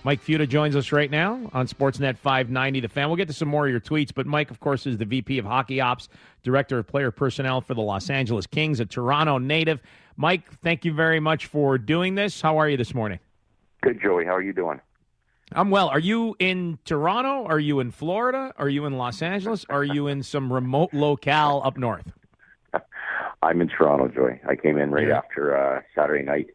Mike Futa joins us right now on Sportsnet 590 The Fan. We'll get to some more of your tweets, but Mike, of course, is the VP of Hockey Ops, Director of Player Personnel for the Los Angeles Kings, a Toronto native. Mike, thank you very much for doing this. How are you this morning? Good, Joey. How are you doing? I'm well. Are you in Toronto? Are you in Florida? Are you in Los Angeles? Are you in some remote locale up north? I'm in Toronto, Joey. I came in right after Saturday night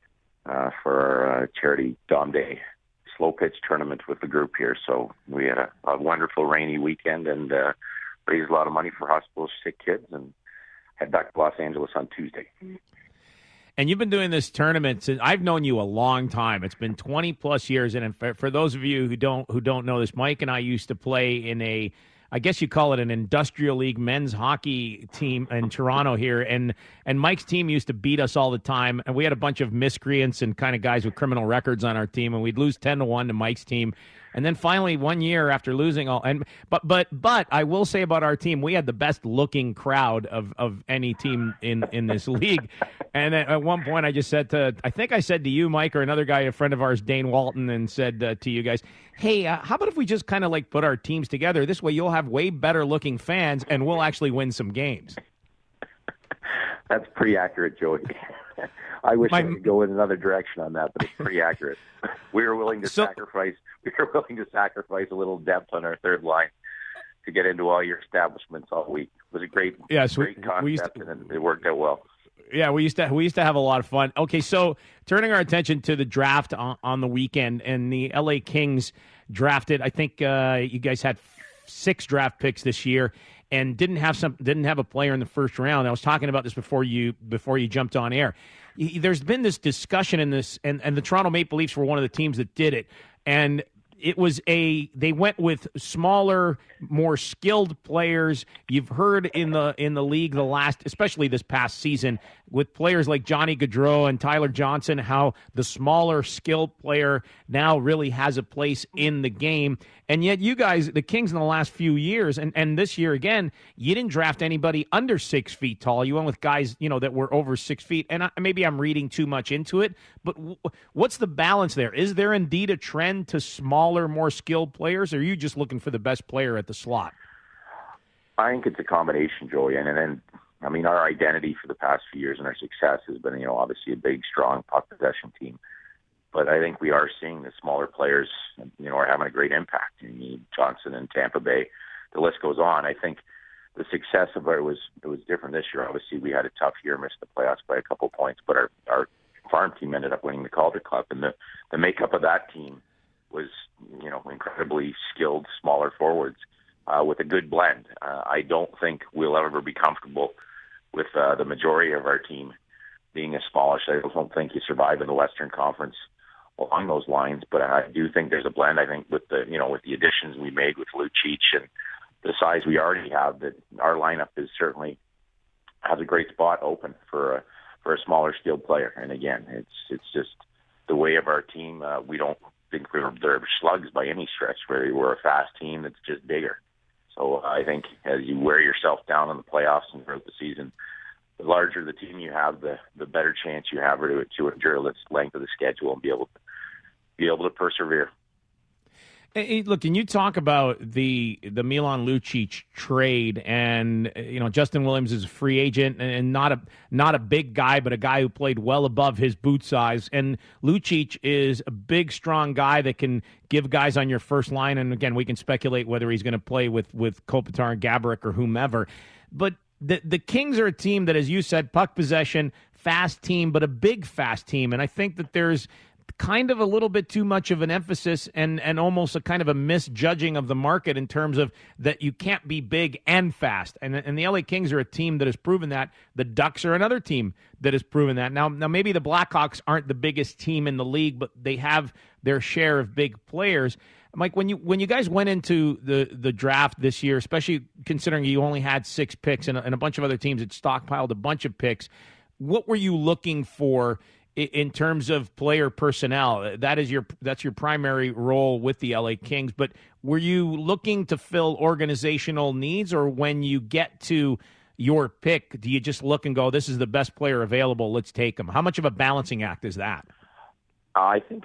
for our charity Dom Day slow pitch tournament with the group here. So we had a wonderful rainy weekend and raised a lot of money for hospitals, sick kids, and head back to Los Angeles on Tuesday. And you've been doing this tournament since I've known you a long time. It's been 20 plus years. And for those of you who don't know this, Mike and I used to play in I guess you call it an industrial league men's hockey team in Toronto here. And Mike's team used to beat us all the time. And we had a bunch of miscreants and kind of guys with criminal records on our team. And we'd lose 10-1 to Mike's team. And then finally, 1 year after losing all, but I will say about our team, we had the best looking crowd of any team in this league. And at one point, I just said I think I said to you, Mike, or another guy, a friend of ours, Dane Walton, and said to you guys, hey, how about if we just kind of like put our teams together? This way, you'll have way better looking fans, and we'll actually win some games. That's pretty accurate, Joey. I wish I could go in another direction on that, but it's pretty accurate. We were willing to sacrifice. We were willing to sacrifice a little depth on our third line to get into all your establishments all week. It was a great concept, and it worked out well. Yeah, we used to have a lot of fun. Okay, so turning our attention to the draft on the weekend, and the LA Kings drafted. I think you guys had 6 draft picks this year, and didn't have a player in the first round. I was talking about this before you jumped on air. There's been this discussion in this, and the Toronto Maple Leafs were one of the teams that did it, and it was they went with smaller, more skilled players. You've heard in the league especially this past season, with players like Johnny Gaudreau and Tyler Johnson, how the smaller skilled player now really has a place in the game. And yet you guys, the Kings in the last few years, and this year again, you didn't draft anybody under 6 feet tall. You went with guys, that were over 6 feet. And maybe I'm reading too much into it, but what's the balance there? Is there indeed a trend to smaller, more skilled players, or are you just looking for the best player at the slot? I think it's a combination, Joey. And then, I mean, our identity for the past few years and our success has been, obviously a big, strong puck possession team. But I think we are seeing the smaller players, are having a great impact. You need Johnson and Tampa Bay. The list goes on. I think the success of it was different this year. Obviously, we had a tough year, missed the playoffs by a couple of points, but our farm team ended up winning the Calder Cup, and the makeup of that team was, incredibly skilled, smaller forwards with a good blend. I don't think we'll ever be comfortable with the majority of our team being as smallish. I don't think you survive in the Western Conference along those lines, but I do think there's a blend. I think with the additions we made with Lucic and the size we already have, that our lineup is certainly has a great spot open for a smaller skilled player. And again, it's just the way of our team. We don't think they're slugs by any stretch. We're a fast team that's just bigger. So I think as you wear yourself down in the playoffs and throughout the season, the larger the team you have, the better chance you have to endure the length of the schedule and be able to persevere. Hey, look, can you talk about the Milan Lucic trade? And Justin Williams is a free agent and not a big guy, but a guy who played well above his boot size. And Lucic is a big, strong guy that can give guys on your first line. And again, we can speculate whether he's going to play with Kopitar and Gaborik or whomever. But the Kings are a team that, as you said, puck possession, fast team, but a big fast team. And I think that there's kind of a little bit too much of an emphasis and almost a kind of a misjudging of the market in terms of that you can't be big and fast. And the LA Kings are a team that has proven that. The Ducks are another team that has proven that. Now maybe the Blackhawks aren't the biggest team in the league, but they have their share of big players. Mike, when you guys went into the draft this year, especially considering you only had 6 picks and a bunch of other teams had stockpiled a bunch of picks, what were you looking for in terms of player personnel? That's your primary role with the LA Kings, but were you looking to fill organizational needs, or when you get to your pick, do you just look and go, this is the best player available, let's take him? How much of a balancing act is that? I think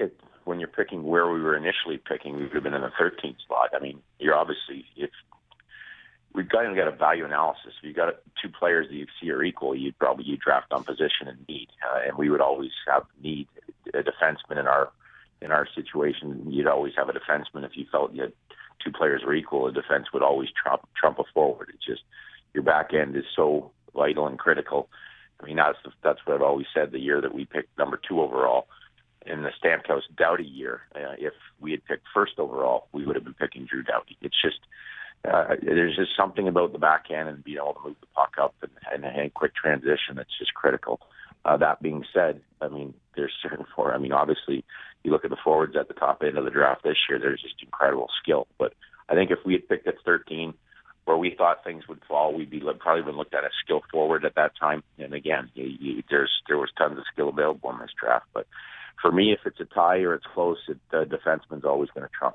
when you're picking where we were initially picking, we would have been in the 13th slot. I mean, you're obviously, if we've got a value analysis. If you got two players that you see are equal, you draft on position and need, and we would always have need a defenseman in our situation. You'd always have a defenseman if you felt you had two players were equal. A defense would always trump a forward. It's just your back end is so vital and critical. I mean, that's what I've always said. The year that we picked number 2 overall in the Stamkos Doughty year, if we had picked first overall, we would have been picking Drew Doughty. It's just there's just something about the back end and being able to move the puck up and a quick transition that's just critical. That being said, I mean, there's certain obviously, you look at the forwards at the top end of the draft this year, there's just incredible skill. But I think if we had picked at 13, where we thought things would fall, we'd probably been looked at as skill forward at that time. And again, there was tons of skill available in this draft. But for me, if it's a tie or it's close, the defenseman's always going to trump.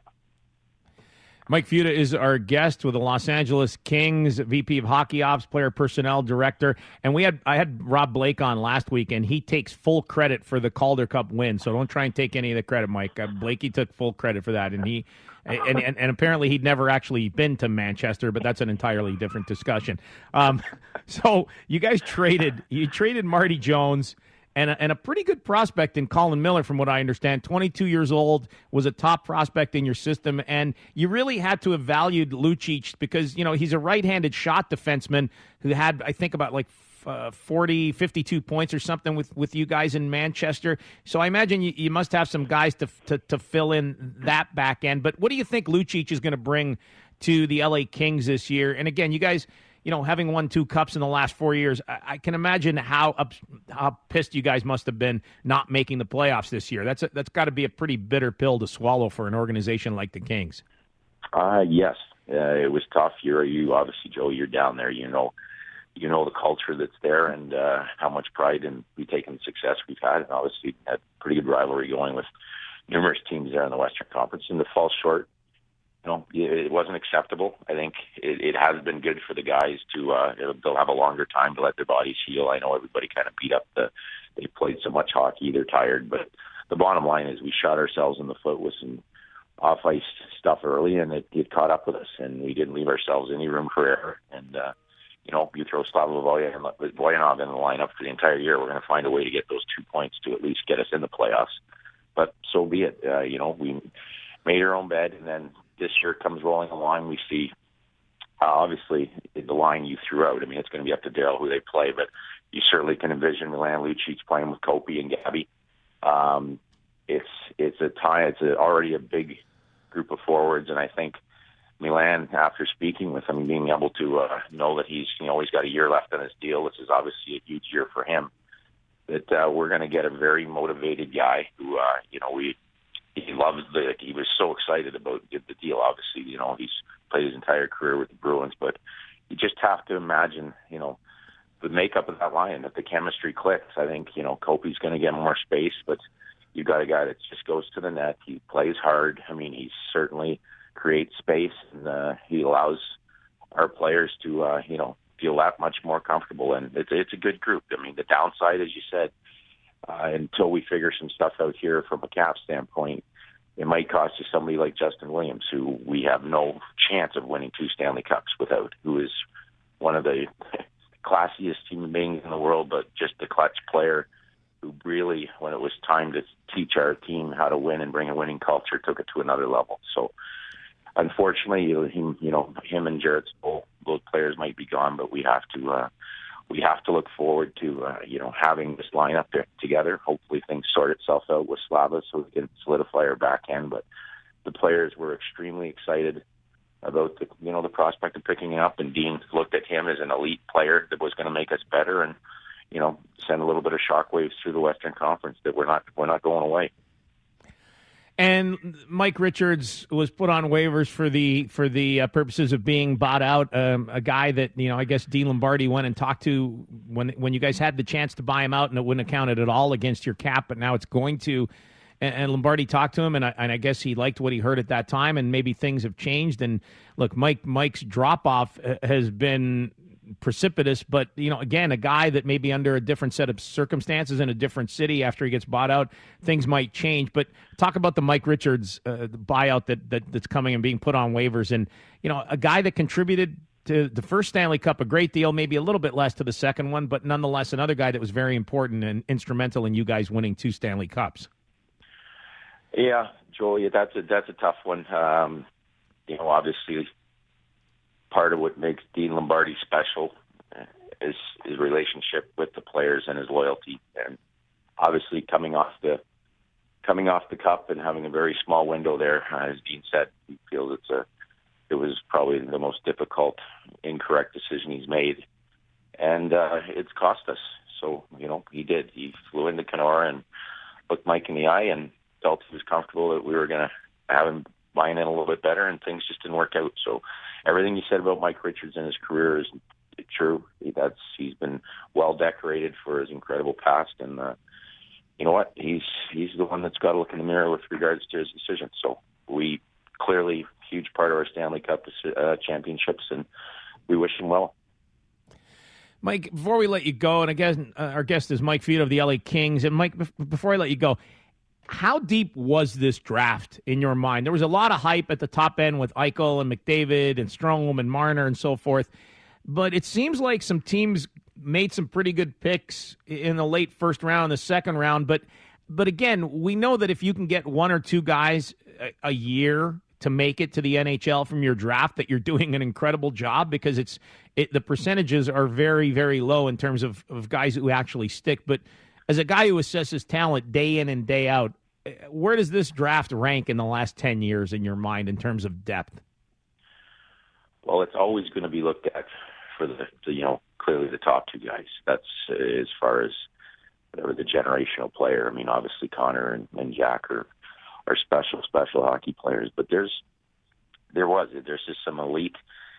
Mike Futa is our guest with the Los Angeles Kings, VP of Hockey Ops, Player Personnel Director. And I had Rob Blake on last week, and he takes full credit for the Calder Cup win. So don't try and take any of the credit, Mike. Blakey took full credit for that, and and apparently he'd never actually been to Manchester, but that's an entirely different discussion. So you guys traded Marty Jones. And a pretty good prospect in Colin Miller, from what I understand. 22 years old, was a top prospect in your system, and you really had to have valued Lucic because, he's a right-handed shot defenseman who had, I think, about 52 points or something with you guys in Manchester. So I imagine you must have some guys to fill in that back end. But what do you think Lucic is going to bring to the LA Kings this year? And again, you guys, having won 2 cups in the last 4 years, I can imagine how pissed you guys must have been not making the playoffs this year. That's got to be a pretty bitter pill to swallow for an organization like the Kings. Yes, it was tough. You obviously, Joe, you're down there. You know the culture that's there and how much pride in we taking the success we've had. And obviously, had pretty good rivalry going with numerous teams there in the Western Conference. And to fall short, it wasn't acceptable. I think it has been good for the guys to, they'll have a longer time to let their bodies heal. I know everybody kind of beat up they played so much hockey, they're tired, but the bottom line is we shot ourselves in the foot with some off-ice stuff early, and it caught up with us, and we didn't leave ourselves any room for error. And, you throw Slava Voyanov in the lineup for the entire year, we're going to find a way to get those 2 points to at least get us in the playoffs. But so be it. We made our own bed, and then this year comes rolling along. We see, obviously, the line you threw out. I mean, it's going to be up to Daryl who they play, but you certainly can envision Milan Lucic playing with Kopi and Gabby. It's a tie. It's already a big group of forwards, and I think Milan, after speaking with him, being able to know that he's always got a year left on his deal, this is obviously a huge year for him, that we're going to get a very motivated guy who, he was so excited about the deal. Obviously, he's played his entire career with the Bruins, but you just have to imagine, the makeup of that line, that the chemistry clicks. I think, Kopi's going to get more space, but you've got a guy that just goes to the net. He plays hard. I mean, he certainly creates space, and he allows our players to, feel that much more comfortable. And it's a good group. I mean, the downside, as you said, until we figure some stuff out here from a cap standpoint, it might cost you somebody like Justin Williams, who we have no chance of winning 2 Stanley Cups without, who is one of the classiest human beings in the world, but just a clutch player who really, when it was time to teach our team how to win and bring a winning culture, took it to another level. So unfortunately, him and Jarrett Stoll, those players might be gone, but we have to look forward to, having this lineup together. Hopefully things sort itself out with Slava so we can solidify our back end. But the players were extremely excited about the prospect of picking it up, and Dean looked at him as an elite player that was going to make us better and, send a little bit of shockwaves through the Western Conference that we're not going away. And Mike Richards was put on waivers for the purposes of being bought out. A guy that I guess Dean Lombardi went and talked to when you guys had the chance to buy him out, and it wouldn't have counted at all against your cap, but now it's going to. And Lombardi talked to him, and I guess he liked what he heard at that time, and maybe things have changed. And look, Mike's drop off has been precipitous, but again, a guy that maybe under a different set of circumstances in a different city after he gets bought out, things might change. But talk about the Mike Richards the buyout that's coming and being put on waivers, and a guy that contributed to the first Stanley Cup a great deal, maybe a little bit less to the second one, but nonetheless another guy that was very important and instrumental in you guys winning 2 Stanley Cups. Yeah, Joey, that's a tough one. Obviously, part of what makes Dean Lombardi special is his relationship with the players and his loyalty. And obviously, coming off the cup and having a very small window there, as Dean said, he feels it was probably the most difficult, incorrect decision he's made, and it's cost us. So he did. He flew into Kenora and looked Mike in the eye and felt he was comfortable that we were going to have him buying in a little bit better, and things just didn't work out. So everything you said about Mike Richards in his career is true. He's been well decorated for his incredible past, and you know what? He's the one that's got to look in the mirror with regards to his decision. So we clearly, huge part of our Stanley Cup championships, and we wish him well. Mike, before we let you go, and again, our guest is Mike Futa of the LA Kings, and Mike, before I let you go, how deep was this draft in your mind? There was a lot of hype at the top end with Eichel and McDavid and Strome and Marner and so forth, but it seems like some teams made some pretty good picks in the late first round, the second round. But again, we know that if you can get 1 or 2 guys a year to make it to the NHL from your draft, that you're doing an incredible job, because the percentages are very, very low in terms of guys who actually stick. But as a guy who assesses talent day in and day out, where does this draft rank in the last 10 years in your mind in terms of depth? Well, it's always going to be looked at for the clearly the top 2 guys. That's as far as whatever the generational player. I mean, obviously Connor and Jack are special hockey players, but there's just some elite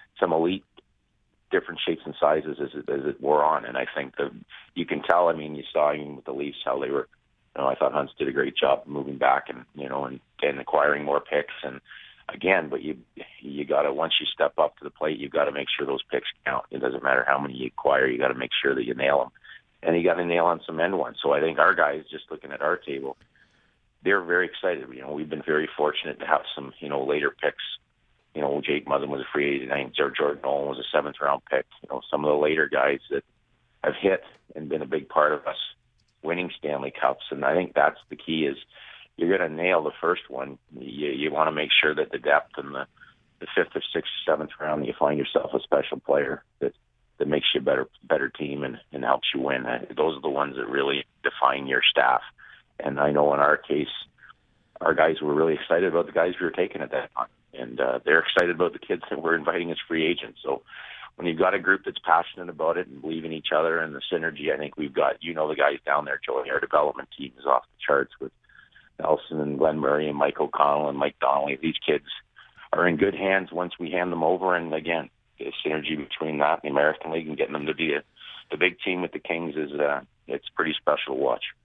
different shapes and sizes as it wore on, and I think that you can tell. I mean, you saw even with the Leafs how they were. I thought Hunt's did a great job moving back and acquiring more picks. And again, but you got to, once you step up to the plate, you got to make sure those picks count. It doesn't matter how many you acquire; you got to make sure that you nail them, and you got to nail on some end ones. So I think our guys, just looking at our table, they're very excited. We've been very fortunate to have some later picks. Jake Muzzin was a free agent. I think Jordan Nolan was a 7th round pick. Some of the later guys that have hit and been a big part of us winning Stanley Cups. And I think that's the key, is you're going to nail the first one. You want to make sure that the depth in the 5th or 6th, 7th round, you find yourself a special player that makes you a better team and helps you win. Those are the ones that really define your staff. And I know in our case, our guys were really excited about the guys we were taking at that time. And they're excited about the kids that we're inviting as free agents. So when you've got a group that's passionate about it and believe in each other and the synergy, I think we've got, the guys down there, Joey. Our development team is off the charts with Nelson and Glenn Murray and Mike O'Connell and Mike Donnelly. These kids are in good hands once we hand them over. And again, the synergy between that and the American League and getting them to be the big team with the Kings is it's pretty special to watch.